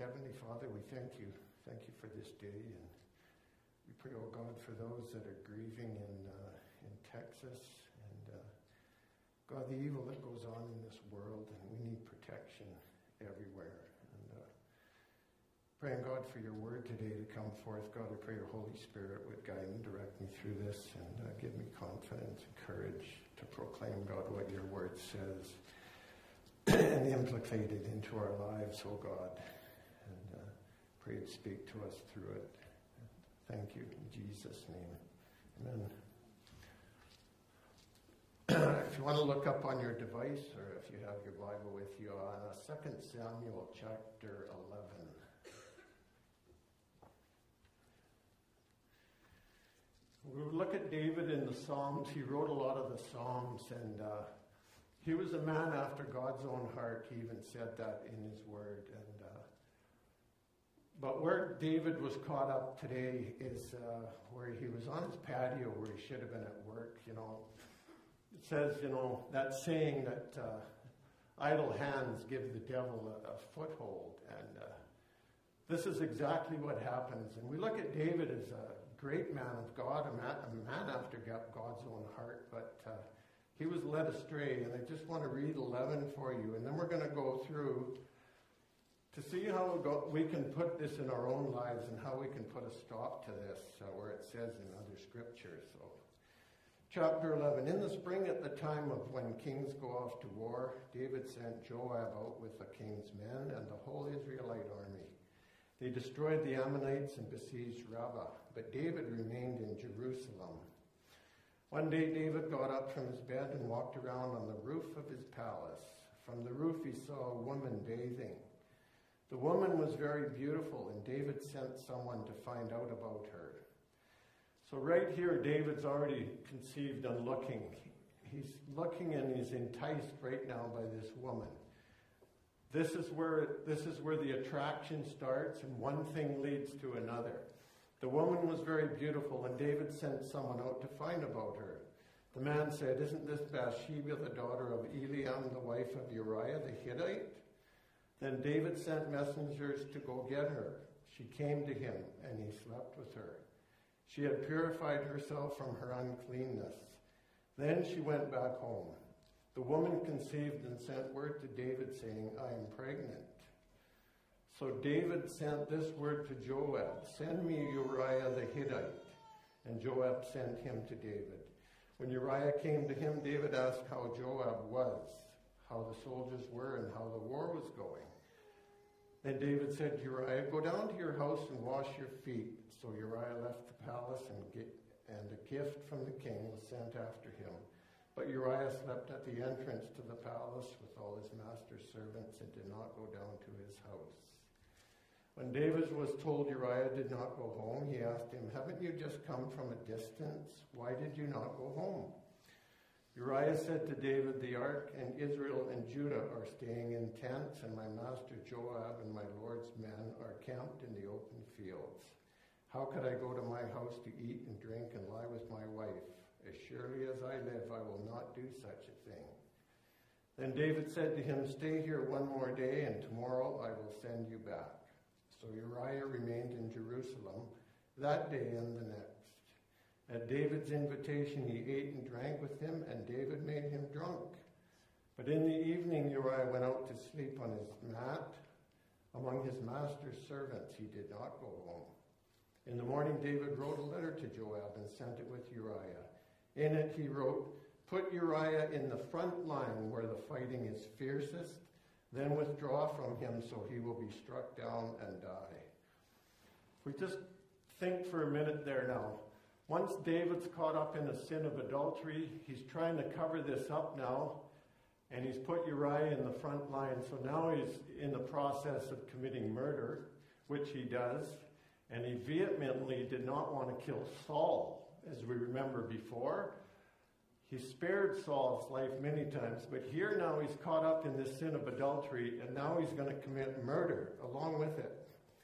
Heavenly Father, we thank you. Thank you for this day. And we pray, oh God, for those that are grieving in Texas. And God, the evil that goes on in this world, and we need protection everywhere. And praying, God, for your word today to come forth. God, I pray your Holy Spirit would guide and direct me through this and give me confidence and courage to proclaim, God, what your word says and implicate it into our lives, oh God. And pray you'd speak to us through it. Thank you in Jesus' name. Amen. If you want to look up on your device, or if you have your Bible with you, on 2 Samuel chapter 11. We look at David in the Psalms. He wrote a lot of the Psalms, and he was a man after God's own heart. He even said that in his word. But where David was caught up today is where he was on his patio where he should have been at work, you know. It says, you know, that saying that idle hands give the devil a foothold. And this is exactly what happens. And we look at David as a great man of God, a man after God's own heart, but he was led astray. And I just want to read 11 for you, and then we're going to go through to see how we can put this in our own lives and how we can put a stop to this, where it says in other scriptures. So, chapter 11. In the spring, at the time of when kings go off to war, David sent Joab out with the king's men and the whole Israelite army. They destroyed the Ammonites and besieged Rabbah, but David remained in Jerusalem. One day David got up from his bed and walked around on the roof of his palace. From the roof he saw a woman bathing. The woman was very beautiful, and David sent someone to find out about her. So right here, David's already conceived on looking. He's looking and he's enticed right now by this woman. This is where the attraction starts, and one thing leads to another. The woman was very beautiful, and David sent someone out to find about her. The man said, "Isn't this Bathsheba, the daughter of Eliam, the wife of Uriah the Hittite?" Then David sent messengers to go get her. She came to him, and he slept with her. She had purified herself from her uncleanness. Then she went back home. The woman conceived and sent word to David, saying, "I am pregnant." So David sent this word to Joab, "Send me Uriah the Hittite." And Joab sent him to David. When Uriah came to him, David asked how Joab was, how the soldiers were, and how the war was going. Then David said to Uriah, "Go down to your house and wash your feet." So Uriah left the palace, and a gift from the king was sent after him. But Uriah slept at the entrance to the palace with all his master's servants and did not go down to his house. When David was told Uriah did not go home, he asked him, "Haven't you just come from a distance? Why did you not go home?" Uriah said to David, "The ark and Israel and Judah are staying in tents, and my master Joab and my lord's men are camped in the open fields. How could I go to my house to eat and drink and lie with my wife? As surely as I live, I will not do such a thing." Then David said to him, "Stay here one more day, and tomorrow I will send you back." So Uriah remained in Jerusalem that day and the next. At David's invitation, he ate and drank with him, and David made him drunk. But in the evening, Uriah went out to sleep on his mat among his master's servants. He did not go home. In the morning, David wrote a letter to Joab and sent it with Uriah. In it, he wrote, "Put Uriah in the front line where the fighting is fiercest, then withdraw from him so he will be struck down and die." If we just think for a minute there now. Once David's caught up in a sin of adultery, he's trying to cover this up now, and he's put Uriah in the front line. So now he's in the process of committing murder, which he does, and he vehemently did not want to kill Saul, as we remember before. He spared Saul's life many times, but here now he's caught up in this sin of adultery, and now he's going to commit murder along with it.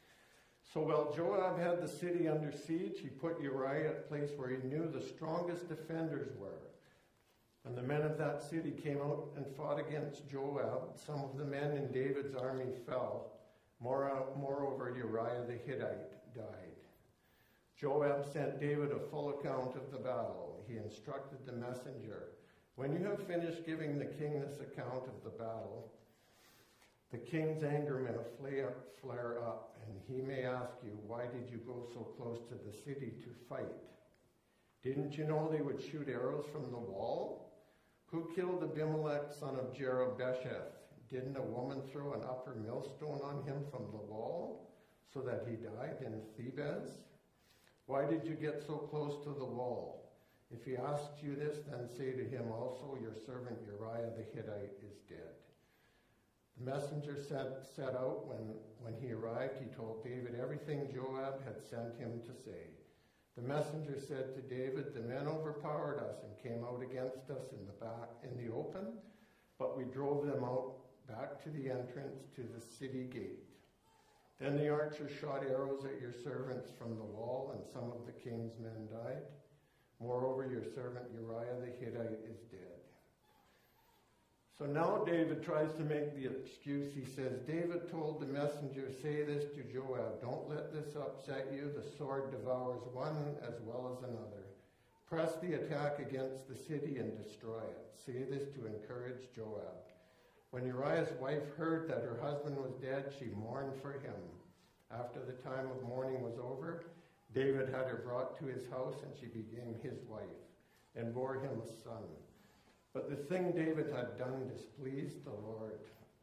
So while Joab had the city under siege, he put Uriah at a place where he knew the strongest defenders were. And the men of that city came out and fought against Joab. Some of the men in David's army fell, Moreover, Uriah the Hittite died. Joab sent David a full account of the battle. He instructed the messenger, "When you have finished giving the king this account of the battle, the king's anger may flare up, and he may ask you, 'Why did you go so close to the city to fight? Didn't you know they would shoot arrows from the wall? Who killed Abimelech, son of Jerubbesheth? Didn't a woman throw an upper millstone on him from the wall so that he died in Thebez? Why did you get so close to the wall? If he asks you this, then say to him also, your servant Uriah the Hittite is dead.'" The messenger set out. When he arrived, he told David everything Joab had sent him to say. The messenger said to David, "The men overpowered us and came out against us in the open, but we drove them out back to the entrance to the city gate. Then the archers shot arrows at your servants from the wall, and some of the king's men died. Moreover, your servant Uriah the Hittite is dead." So now David tries to make the excuse. He says, "David told the messenger, 'Say this to Joab, don't let this upset you. The sword devours one as well as another. Press the attack against the city and destroy it. Say this to encourage Joab.' When Uriah's wife heard that her husband was dead, she mourned for him. After the time of mourning was over, David had her brought to his house, and she became his wife, and bore him a son. But the thing David had done displeased the Lord."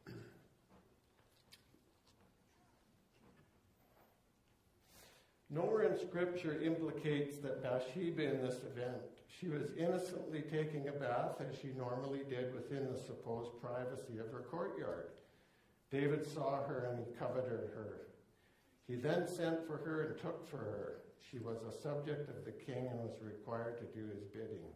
Nowhere in Scripture implicates that Bathsheba in this event. She was innocently taking a bath as she normally did within the supposed privacy of her courtyard. David saw her and he coveted her. He then sent for her and took for her. She was a subject of the king and was required to do his bidding.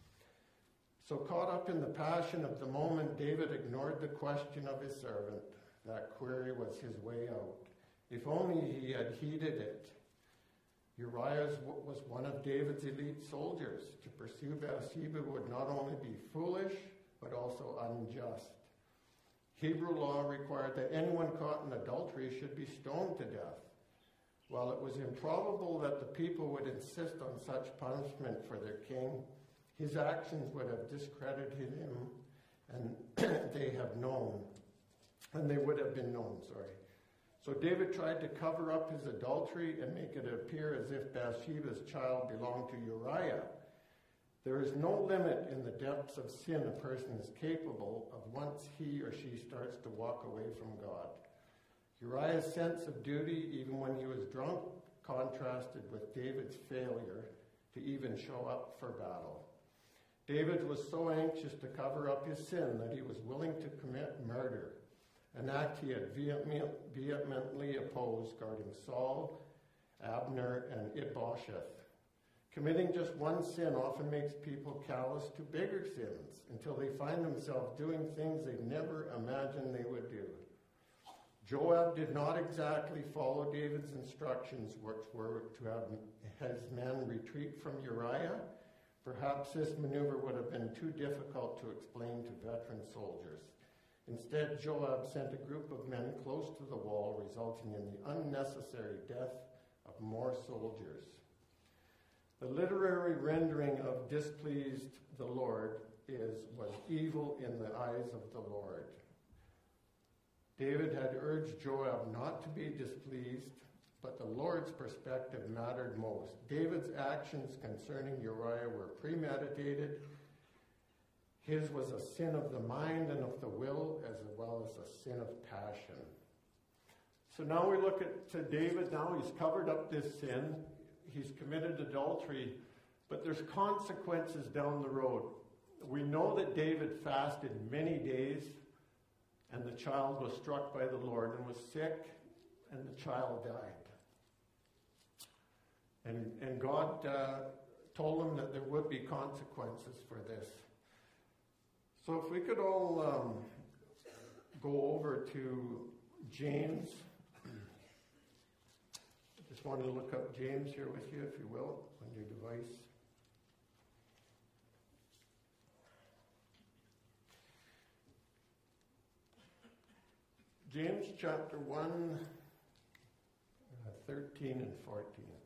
So caught up in the passion of the moment, David ignored the question of his servant. That query was his way out. If only he had heeded it. Uriah was one of David's elite soldiers. To pursue Bathsheba would not only be foolish, but also unjust. Hebrew law required that anyone caught in adultery should be stoned to death. While it was improbable that the people would insist on such punishment for their king, his actions would have discredited him, and they would have been known. So David tried to cover up his adultery and make it appear as if Bathsheba's child belonged to Uriah. There is no limit in the depths of sin a person is capable of once he or she starts to walk away from God. Uriah's sense of duty, even when he was drunk, contrasted with David's failure to even show up for battle. David was so anxious to cover up his sin that he was willing to commit murder, an act he had vehemently opposed, guarding Saul, Abner, and Ishbosheth. Committing just one sin often makes people callous to bigger sins until they find themselves doing things they never imagined they would do. Joab did not exactly follow David's instructions, which were to have his men retreat from Uriah. Perhaps this maneuver would have been too difficult to explain to veteran soldiers. Instead, Joab sent a group of men close to the wall, resulting in the unnecessary death of more soldiers. The literary rendering of displeased the Lord was evil in the eyes of the Lord. David had urged Joab not to be displeased, but the Lord's perspective mattered most. David's actions concerning Uriah were premeditated. His was a sin of the mind and of the will, as well as a sin of passion. So now we look to David. Now he's covered up this sin. He's committed adultery, but there's consequences down the road. We know that David fasted many days, and the child was struck by the Lord and was sick, and the child died. And God told him that there would be consequences for this. So if we could all go over to James. I just wanted to look up James here with you, if you will, on your device. James chapter 1, 13 and 14.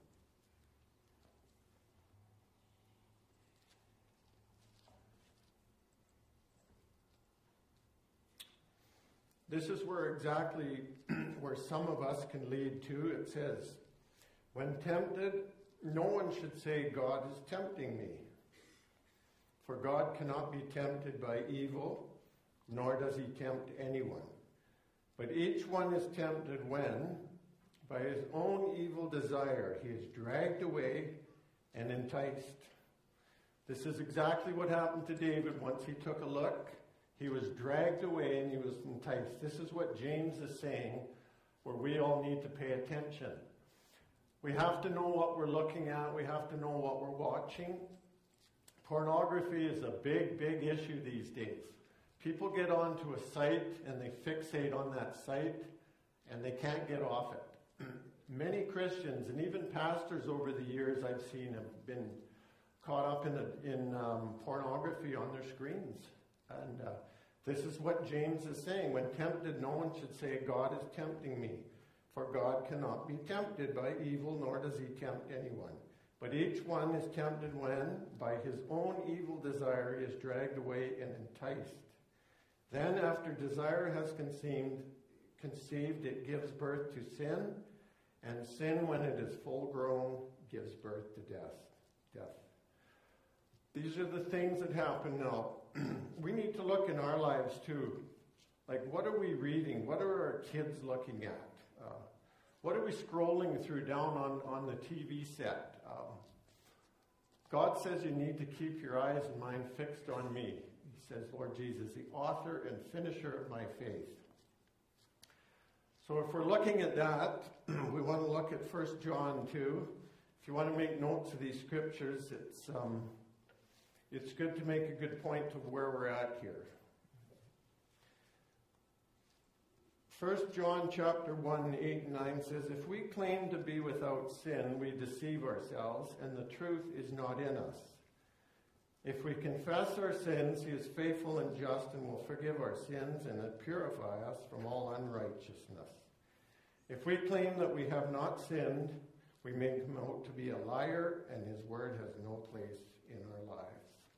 This is where some of us can lead to. It says, when tempted, no one should say, God is tempting me. For God cannot be tempted by evil, nor does he tempt anyone. But each one is tempted when, by his own evil desire, he is dragged away and enticed. This is exactly what happened to David once he took a look. He was dragged away and he was enticed. This is what James is saying, where we all need to pay attention. We have to know what we're looking at. We have to know what we're watching. Pornography is a big, big issue these days. People get onto a site and they fixate on that site and they can't get off it. Many Christians and even pastors over the years I've seen have been caught up in pornography on their screens. And this is what James is saying. When tempted, no one should say, God is tempting me. For God cannot be tempted by evil, nor does he tempt anyone. But each one is tempted when, by his own evil desire, he is dragged away and enticed. Then, after desire has conceived, it gives birth to sin, and sin, when it is full grown, gives birth to death. These are the things that happen now. We need to look in our lives too. Like, what are we reading? What are our kids looking at? What are we scrolling through down on the TV set? God says you need to keep your eyes and mind fixed on me. He says, Lord Jesus, the author and finisher of my faith. So if we're looking at that, we want to look at 1 John 2. If you want to make notes of these scriptures, it's good to make a good point of where we're at here. 1 John chapter 1, 8 and 9 says, if we claim to be without sin, we deceive ourselves, and the truth is not in us. If we confess our sins, he is faithful and just and will forgive our sins and purify us from all unrighteousness. If we claim that we have not sinned, we make him out to be a liar, and his word has no place in our lives.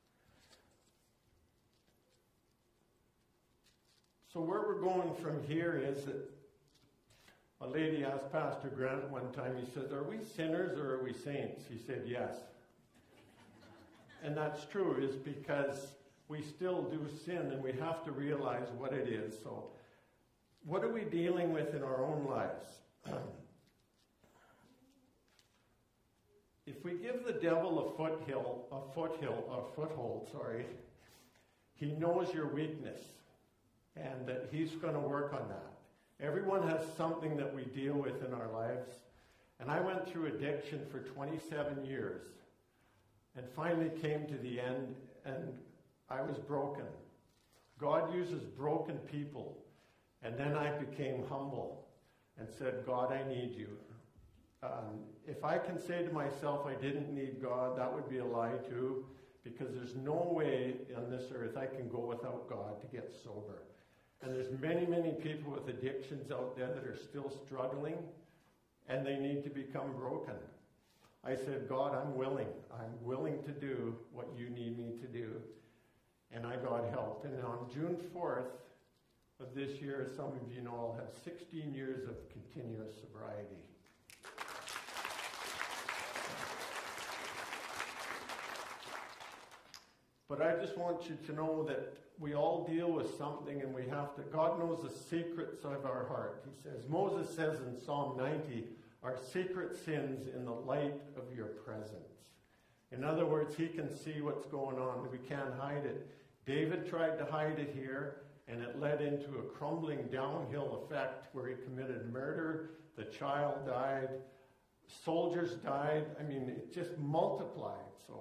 So where we're going from here is that a lady asked Pastor Grant one time, he said, are we sinners or are we saints? He said, yes. And that's true, is because we still do sin and we have to realize what it is. So what are we dealing with in our own lives? If we give the devil a foothold, he knows your weakness. And that he's going to work on that. Everyone has something that we deal with in our lives. And I went through addiction for 27 years. And finally came to the end, and I was broken. God uses broken people. And then I became humble and said, God, I need you. If I can say to myself I didn't need God, that would be a lie too. Because there's no way on this earth I can go without God to get sober. And there's many, many people with addictions out there that are still struggling, and they need to become broken. I said, God, I'm willing. I'm willing to do what you need me to do. And I got help. And on June 4th of this year, as some of you know, I'll have 16 years of continuous sobriety. But I just want you to know that we all deal with something, and we have to, God knows the secrets of our heart. He says, Moses says in Psalm 90, our secret sins in the light of your presence. In other words, he can see what's going on. We can't hide it. David tried to hide it here, and it led into a crumbling downhill effect where he committed murder. The child died. Soldiers died. I mean, it just multiplied. So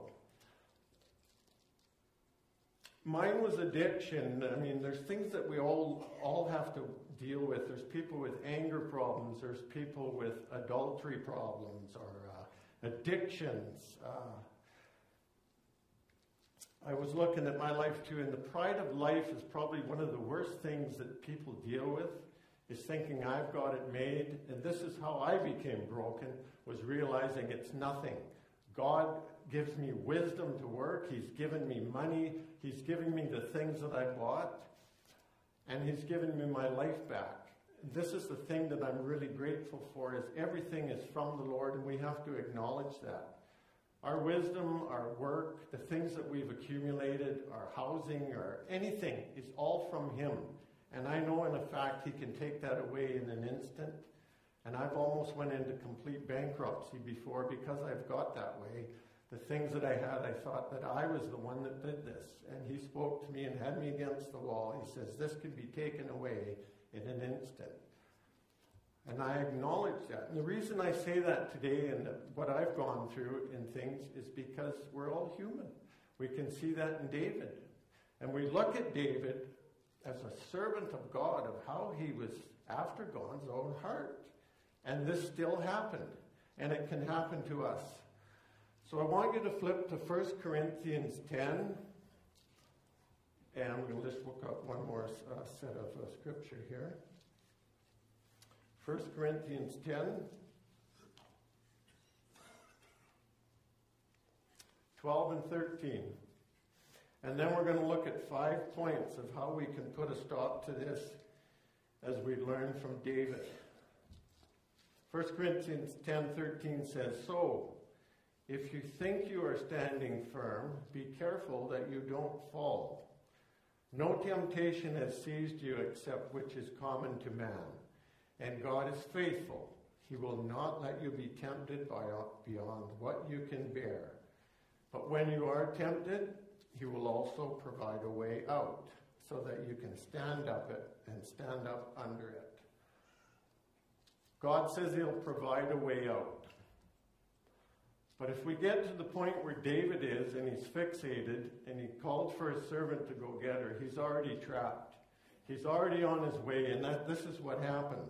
mine was addiction. I mean, there's things that we all have to deal with. There's people with anger problems. There's people with adultery problems or addictions. I was looking at my life too, and the pride of life is probably one of the worst things that people deal with. is thinking I've got it made, and this is how I became broken, was realizing it's nothing. God gives me wisdom to work. He's given me money. He's given me the things that I bought, and He's given me my life back. This is the thing that I'm really grateful for, is everything is from the Lord, and we have to acknowledge that. Our wisdom, our work, the things that we've accumulated, our housing, or anything is all from Him. And I know in a fact He can take that away in an instant. And I've almost went into complete bankruptcy before because I've got that way. The things that I had, I thought that I was the one that did this. And He spoke to me and had me against the wall. He says, this could be taken away in an instant. And I acknowledge that. And the reason I say that today and what I've gone through in things is because we're all human. We can see that in David. And we look at David as a servant of God, of how he was after God's own heart. And this still happened. And it can happen to us. So I want you to flip to 1 Corinthians 10. And we'll just look up one more set of scripture here. 1 Corinthians 10, 12 and 13. And then we're going to look at 5 points of how we can put a stop to this as we learn from David. 1 Corinthians 10:13 says, so, if you think you are standing firm, be careful that you don't fall. No temptation has seized you except which is common to man. And God is faithful. He will not let you be tempted beyond what you can bear. But when you are tempted, He will also provide a way out so that you can stand up under it. God says He'll provide a way out. But if we get to the point where David is and he's fixated and he called for his servant to go get her, he's already trapped. He's already on his way, and this is what happens.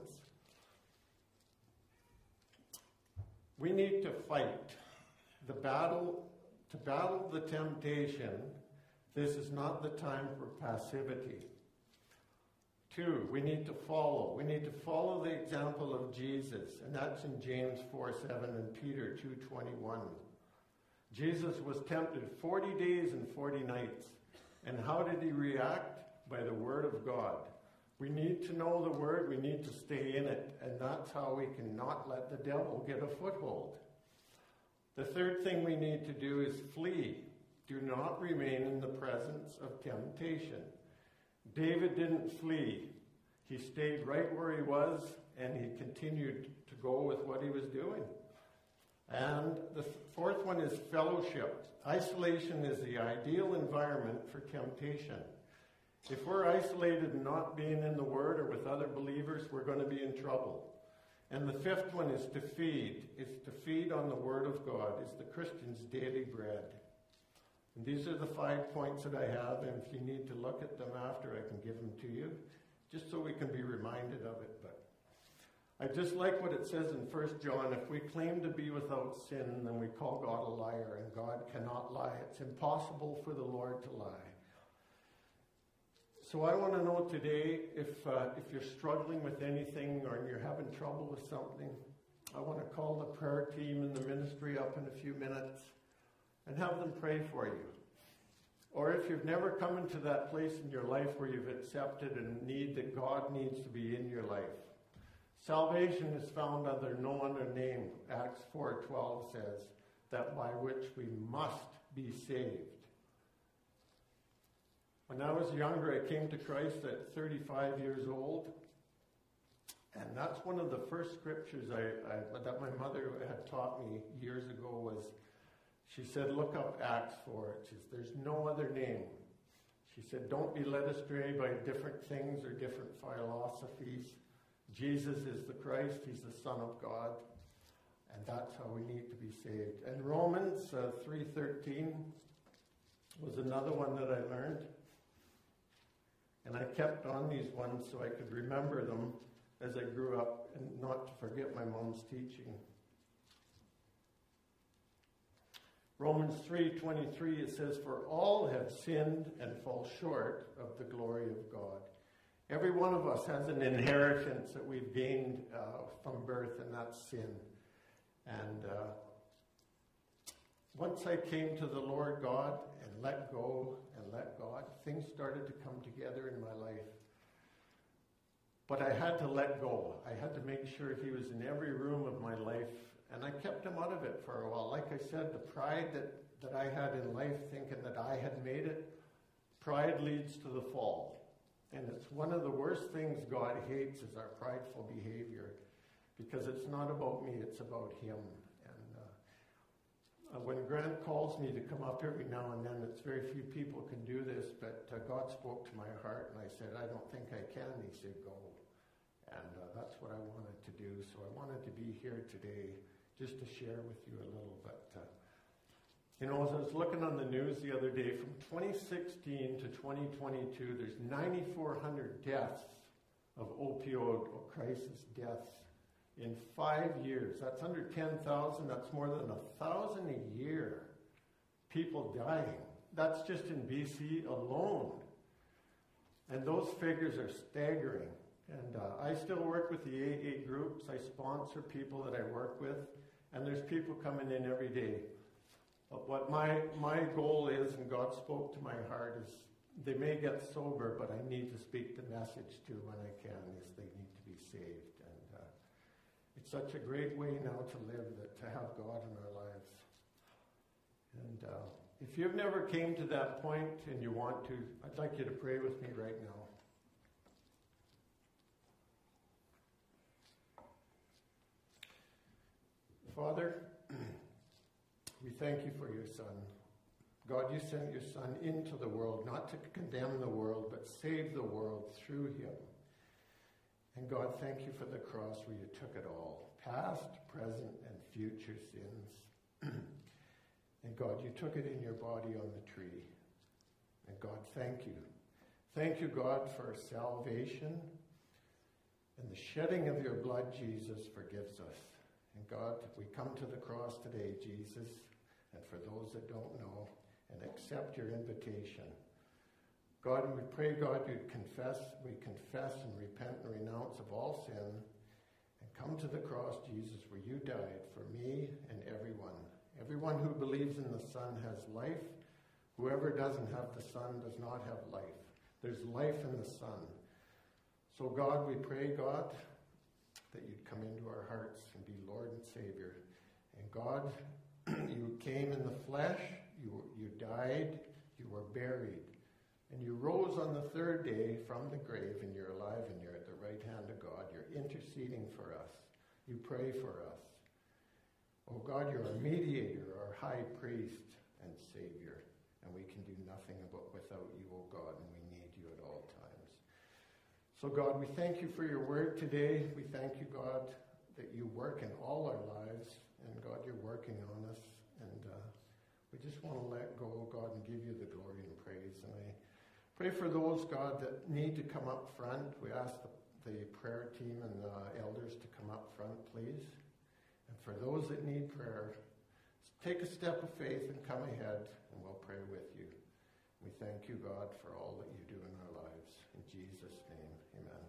We need to fight the battle. To battle the temptation, this is not the time for passivity. 2, we need to follow. We need to follow the example of Jesus, and that's in James 4:7 and Peter 2:21. Jesus was tempted 40 days and 40 nights. And how did He react? By the Word of God. We need to know the Word. We need to stay in it. And that's how we can not let the devil get a foothold. The third thing we need to do is flee. Do not remain in the presence of temptation. David didn't flee. He stayed right where he was, and he continued to go with what he was doing. And the fourth one is fellowship. Isolation is the ideal environment for temptation. If we're isolated and not being in the Word or with other believers, we're going to be in trouble. And the fifth one is to feed. It's to feed on the Word of God. It's the Christian's daily bread. And these are the 5 points that I have, and if you need to look at them after, I can give them to you, just so we can be reminded of it. But I just like what it says in 1 John, if we claim to be without sin, then we call God a liar, and God cannot lie. It's impossible for the Lord to lie. So I want to know today, if you're struggling with anything or you're having trouble with something, I want to call the prayer team and the ministry up in a few minutes and have them pray for you. Or if you've never come into that place in your life where you've accepted a need that God needs to be in your life. Salvation is found under no other name. Acts 4:12 says that by which we must be saved. When I was younger, I came to Christ at 35 years old. And that's one of the first scriptures that my mother had taught me years ago was, she said, look up Acts 4. She says, there's no other name. She said, don't be led astray by different things or different philosophies. Jesus is the Christ. He's the Son of God. And that's how we need to be saved. And Romans 3:13 was another one that I learned. And I kept on these ones so I could remember them as I grew up and not to forget my mom's teaching. Romans 3:23, it says, for all have sinned and fall short of the glory of God. Every one of us has an inheritance that we've gained from birth, and that's sin. And once I came to the Lord God and let go and let God, things started to come together in my life. But I had to let go. I had to make sure he was in every room of my life, and I kept him out of it for a while. Like I said, the pride that I had in life, thinking that I had made it, pride leads to the fall. And it's one of the worst things God hates is our prideful behavior, because it's not about me, it's about him. And when Grant calls me to come up every now and then, it's very few people can do this, but God spoke to my heart, and I said, I don't think I can. He said, go. And that's what I wanted to do. So I wanted to be here today just to share with you a little bit. As I was looking on the news the other day, from 2016 to 2022, there's 9,400 deaths of opioid crisis deaths in 5 years. That's under 10,000. That's more than 1,000 a year. People dying. That's just in BC alone. And those figures are staggering. And I still work with the AA groups. I sponsor people that I work with. And there's people coming in every day. But what my goal is, and God spoke to my heart, is they may get sober, but I need to speak the message to when I can, is they need to be saved. And it's such a great way now to live, to have God in our lives. And if you've never came to that point and you want to, I'd like you to pray with me right now. Father, we thank you for your Son. God, you sent your Son into the world, not to condemn the world, but save the world through him. And God, thank you for the cross where you took it all, past, present, and future sins. And God, you took it in your body on the tree. And God, thank you. Thank you, God, for salvation. And the shedding of your blood, Jesus, forgives us. And God, we come to the cross today, Jesus, and for those that don't know, and accept your invitation. God, we pray, God, we confess and repent and renounce of all sin, and come to the cross, Jesus, where you died for me and everyone. Everyone who believes in the Son has life. Whoever doesn't have the Son does not have life. There's life in the Son. So God, we pray, God, that you'd come into our hearts and be Lord and Savior. And God, you came in the flesh, you died, you were buried, and you rose on the third day from the grave, and you're alive, and you're at the right hand of God. You're interceding for us. You pray for us. Oh God, you're our mediator, our high priest and Savior, and we can do nothing without you, oh God, and we need you at all times. So God, we thank you for your word today. We thank you, God, that you work in all our lives, and God, you're working on us, and we just want to let go, God, and give you the glory and praise. And I pray for those, God, that need to come up front. We ask the prayer team and the elders to come up front, please. And for those that need prayer, take a step of faith and come ahead, and we'll pray with you. We thank you, God, for all that you do in our lives. In Jesus' name, amen.